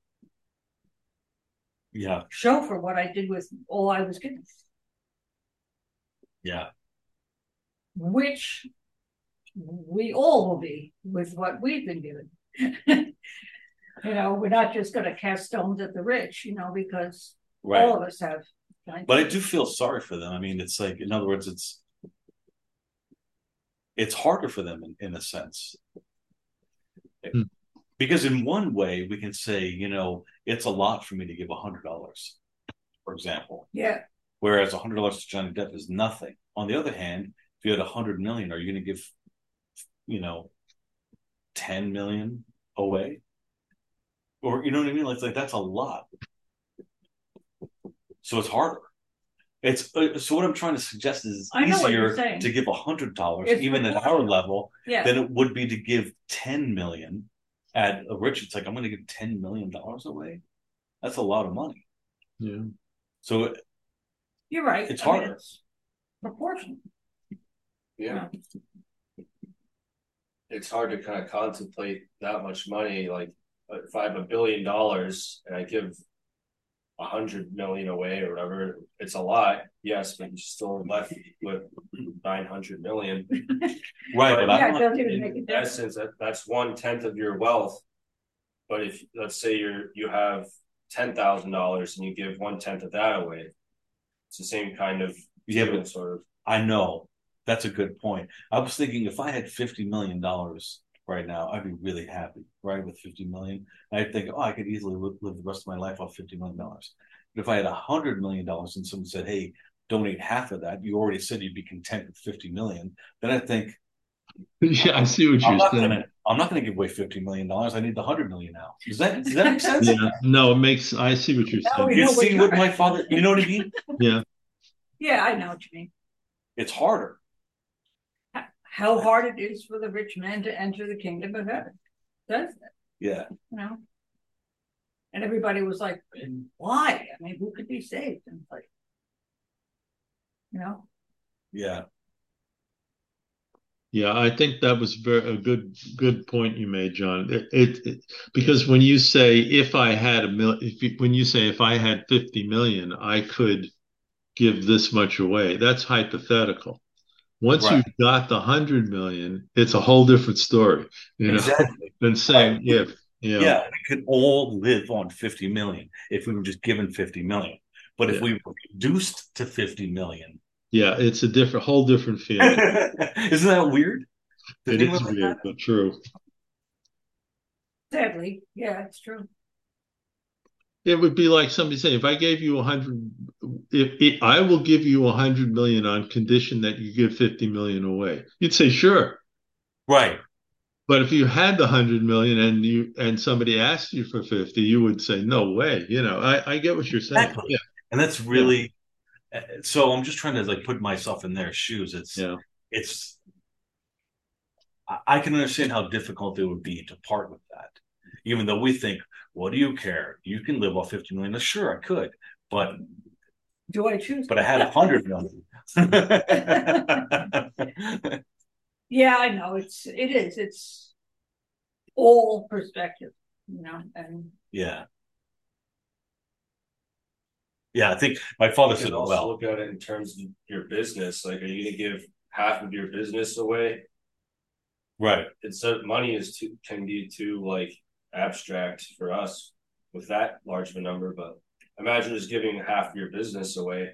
show for what I did with all I was given? Yeah. Which we all will be with what we've been given. We're not just going to cast stones at the rich, because all of us have. But I do feel sorry for them. I mean, it's like, in other words, it's harder for them in a sense. Because in one way, we can say, it's a lot for me to give $100, for example. Yeah. Whereas $100 to Johnny Depp is nothing. On the other hand, if you had $100 million, are you going to give, 10 million away? Or, you know what I mean? Like that's a lot. So it's harder. It's so what I'm trying to suggest is I know what you're easier saying. to give $100, It's even at our proportional. level, Yeah. than it would be to give 10 million at a rich. It's like, I'm going to give $10 million away. That's a lot of money. Yeah. So You're right. it's I mean, harder. it's proportional. Yeah. It's hard to kind of contemplate that much money. Like, if I have $1 billion and I give 100 million away or whatever, it's a lot, yes, but you're still left with 900 million. Right, But but I Yeah, it don't, doesn't even make a in difference. essence, that's 1/10 of your wealth. But if, let's say, you have $10,000 and you give 1/10 of that away, it's the same kind of Yeah, deal, but sort of. I know that's a good point. I was thinking if I had $50 million right now, I'd be really happy, right? With 50 million, I'd think, oh, I could easily live the rest of my life off $50 million. But if I had $100 million and someone said, hey, donate half of that, you already said you'd be content with 50 million, then I think, Yeah, I see what I'm you're not saying. gonna I'm not gonna give away $50 million. I need the 100 million now. Does that make sense? Yeah, no, I see what you're Now saying. we You know what see you're what my father, you know what I mean? Yeah. Yeah, I know what you mean. It's harder. How hard it is for the rich man to enter the kingdom of heaven. That's it, Yeah. you know. And everybody was like, why? I mean, who could be saved? And it's like, you know, Yeah. Yeah, I think that was a good point you made, John. Because when you say if I had when you say if I had 50 million, I could give this much away. That's hypothetical. Once Right. you've got the 100 million, it's a whole different story, Exactly. than saying if. Yeah, we could all live on 50 million if we were just given 50 million. But if Yeah. we were reduced to 50 million, Yeah, it's a whole different feeling. isn't that weird? It is weird, but true. sadly, yeah, it's true. It would be like somebody saying, if I gave you 100, if I will give you 100 million on condition that you give 50 million away. You'd say, sure. Right. But if you had the 100 million and somebody asked you for 50, you would say, no way. I get what you're saying. Exactly. Yeah. And that's really, so I'm just trying to like put myself in their shoes. Yeah. I can understand how difficult it would be to part with that, even though we think, what do you care? You can live off 50 million. Sure, I could, but Do I choose? I had 100 million. Yeah, I know. It's all perspective, and Yeah. Yeah, I think my father You said can it also well. look at it in terms of your business. Like, are you going to give half of your business away? Right. Money can be too like abstract for us with that large of a number, but imagine just giving half of your business away.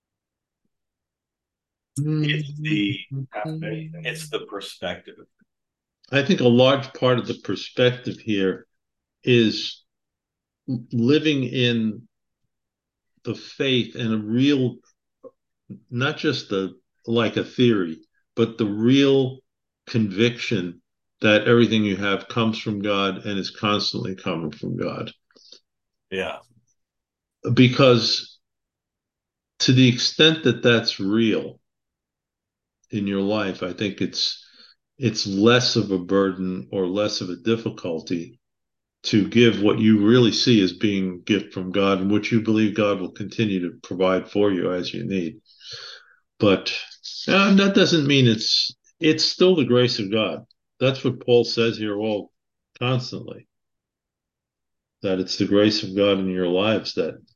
It's the perspective. I think a large part of the perspective here is living in the faith and a real, not just like a theory, but the real conviction that everything you have comes from God and is constantly coming from God. Yeah. Because to the extent that that's real in your life, I think it's less of a burden or less of a difficulty to give what you really see as being a gift from God and what you believe God will continue to provide for you as you need. But that doesn't mean it's still the grace of God. That's what Paul says here all constantly. That it's the grace of God in your lives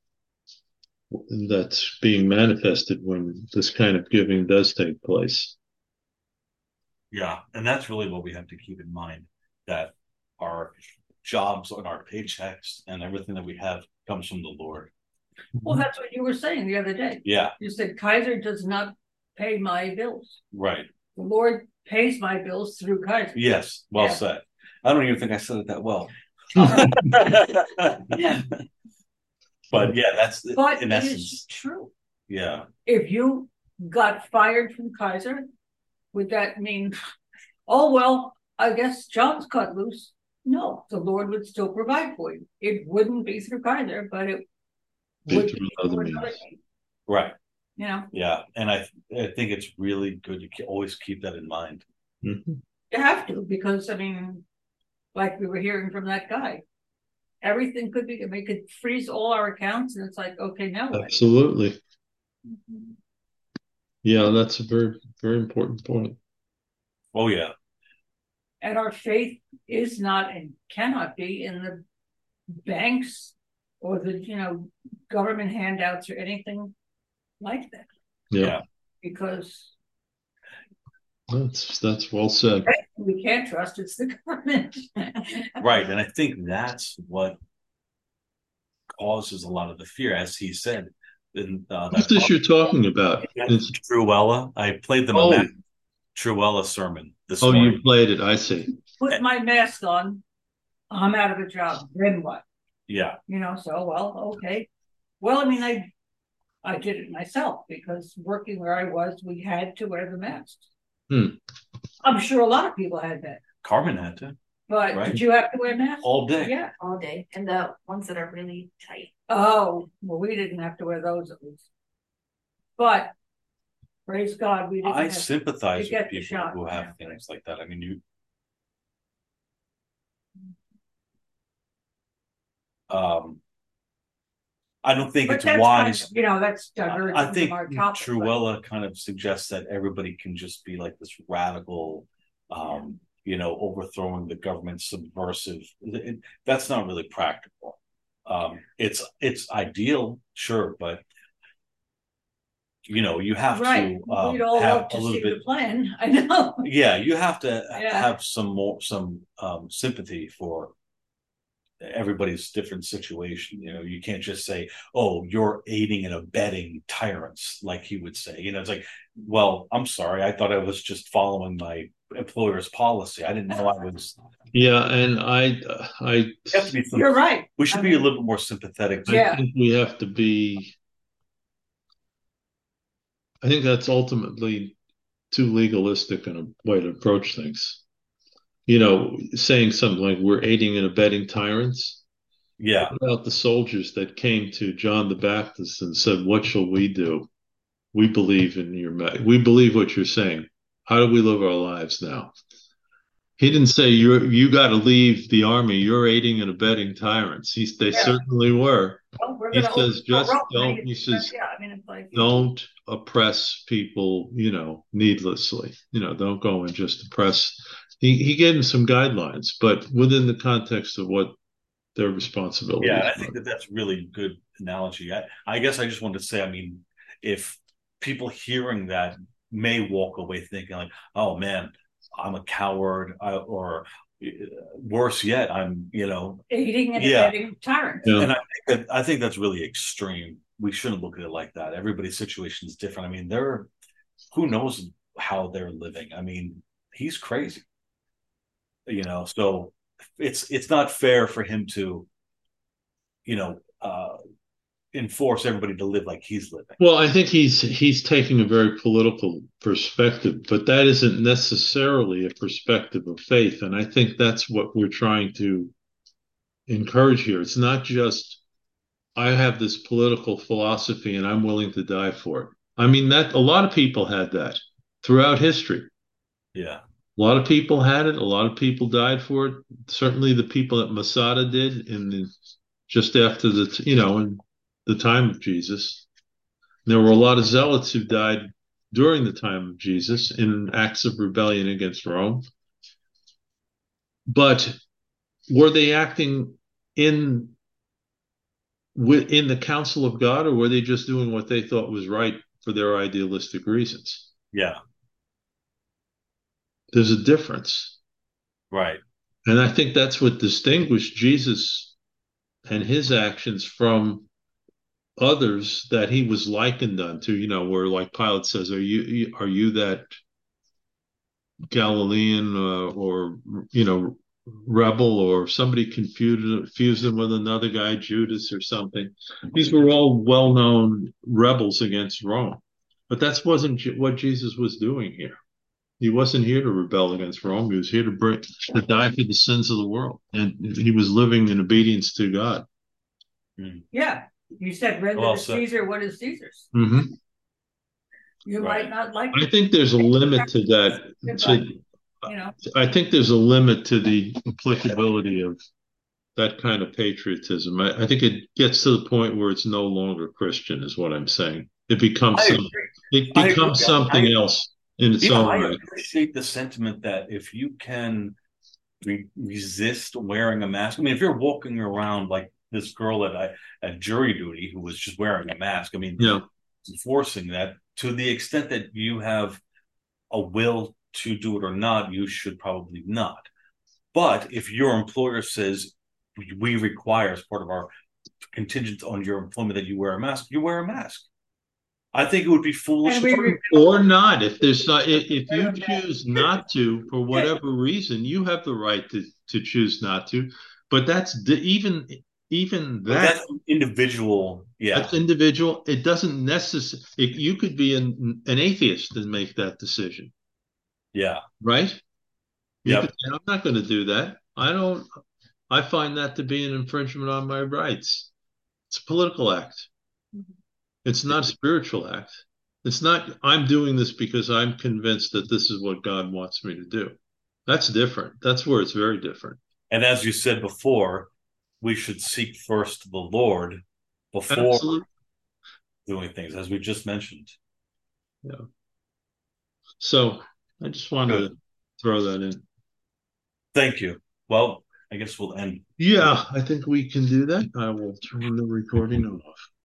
that's being manifested when this kind of giving does take place. Yeah. And that's really what we have to keep in mind, that our jobs and our paychecks and everything that we have comes from the Lord. well, that's what you were saying the other day. Yeah. You said Kaiser does not pay my bills. Right. The Lord pays my bills through Kaiser. Yes. Well said. I don't even think I said it that well. Yeah. But yeah, that's But in it essence is true. Yeah. If you got fired from Kaiser, would that mean, oh, well, I guess John's cut loose? No, the Lord would still provide for you. It wouldn't be through Kaiser, but would through be other for means. another king, Right. you know. Yeah. And I think it's really good to always keep that in mind. Mhm. You have to, because I mean, like we were hearing from that guy, everything could be, we could freeze all our accounts, and it's like, okay, now what? Absolutely. Yeah, that's a very, very important point. Oh yeah. And our faith is not and cannot be in the banks or the, you know, government handouts or anything like that, Yeah, because that's well said. we can't trust it's the government. Right. And I think that's what causes a lot of the fear, as he said in What's this you're talking about? Truella. I played them a Oh, Truella sermon this oh, you morning. played it. I see. Put my mask on, I'm out of a job. Then what? Yeah. You know, so well, okay. Well, I mean, I did it myself because working where I was, we had to wear the masks. I'm sure a lot of people had that. Carmen had to. But Right. did you have to wear masks? All day. Yeah. all day, and the ones that are really tight. Oh, well, we didn't have to wear those at least. But praise God, we didn't I have sympathize to get with the people shot. who have things like that. I mean, I don't think But it's that's wise. kind of, you know, that's diverging I think from our topic. Truella kind of suggests that everybody can just be like this radical, you know, overthrowing the government, subversive. That's not really practical. It's ideal, sure, but you know, you have Right. to We'd all have love to a little see bit. the plan. I know. Yeah, you have to Yeah. have some sympathy for everybody's different situation. You know, you can't just say, "Oh, you're aiding and abetting tyrants," like he would say. You know, it's like, well, I'm sorry, I thought I was just following my employer's policy. I didn't know I was. Yeah, and I We have to be You're right. We should I be mean, a little bit more sympathetic. I Yeah. think we have to be. I think that's ultimately too legalistic in a way to approach things. You know, saying something like we're aiding and abetting tyrants. Yeah, What about the soldiers that came to John the Baptist and said, "What shall we do? We believe in we believe what you're saying. How do we live our lives now?" He didn't say you got to leave the army. You're aiding and abetting tyrants. They Yeah. certainly were. Well, we're He gonna says just overthrow don't. Rome. He says Yeah, I mean, it's like don't oppress people, you know, needlessly. You know, don't go and just oppress. He gave them some guidelines, but within the context of what their responsibilities yeah, I are. think that's really good analogy. I guess I just wanted to say, I mean, if people hearing that may walk away thinking like, "Oh man, I'm a coward," or worse yet, I'm, you know, aiding and Yeah. abetting tyrants. Yeah. and I think that's really extreme. We shouldn't look at it like that. Everybody's situation is different. I mean, who knows how they're living. I mean, he's crazy, you know. So it's not fair for him to, you know, enforce everybody to live like he's living. Well, I think he's taking a very political perspective, but that isn't necessarily a perspective of faith. And I think that's what we're trying to encourage here. It's not just I have this political philosophy and I'm willing to die for it. I mean that a lot of people had that throughout history. Yeah. A lot of people had it. A lot of people died for it. Certainly, the people at Masada did just after in the time of Jesus. There were a lot of zealots who died during the time of Jesus in acts of rebellion against Rome. But were they acting in the counsel of God, or were they just doing what they thought was right for their idealistic reasons? Yeah. There's a difference. Right. And I think that's what distinguished Jesus and his actions from others that he was likened unto, you know, where like Pilate says, are you that Galilean or, you know, rebel, or somebody confused him with another guy, Judas or something. These were all well-known rebels against Rome. But that wasn't what Jesus was doing here. He wasn't here to rebel against Rome. He was here to die for the sins of the world. And he was living in obedience to God. Yeah. You said render Well to said. Caesar what is Caesar's. Hmm. You Right. might not like I think there's a limit to that. you know. I think there's a limit to the applicability of that kind of patriotism. I think it gets to the point where it's no longer Christian, is what I'm saying. It becomes I some, agree. it I becomes agree. something else in its Yeah, own I right. appreciate the sentiment that if you can resist wearing a mask, I mean, if you're walking around like this girl at jury duty who was just wearing a mask, I mean, Yeah. enforcing that to the extent that you have a will to do it or not, you should probably not. But if your employer says we require as part of our contingent on your employment that you wear a mask, you wear a mask. I think it would be foolish. Or not. If there's not, if you choose not to for whatever reason, you have the right to choose not to. But even But that, that's individual. Yeah. that's individual. It doesn't necessarily. You could be an atheist and make that decision, Yeah. right? You could Yep. say, I'm not going to do that. I don't. I find that to be an infringement on my rights. It's a political act. It's not a spiritual act. It's not, I'm doing this because I'm convinced that this is what God wants me to do. That's different. That's where it's very different. And as you said before, we should seek first the Lord before Absolutely. doing things, as we just mentioned. Yeah. So I just wanted Good. to throw that in. Thank you. Well, I guess we'll end. Yeah, I think we can do that. I will turn the recording off.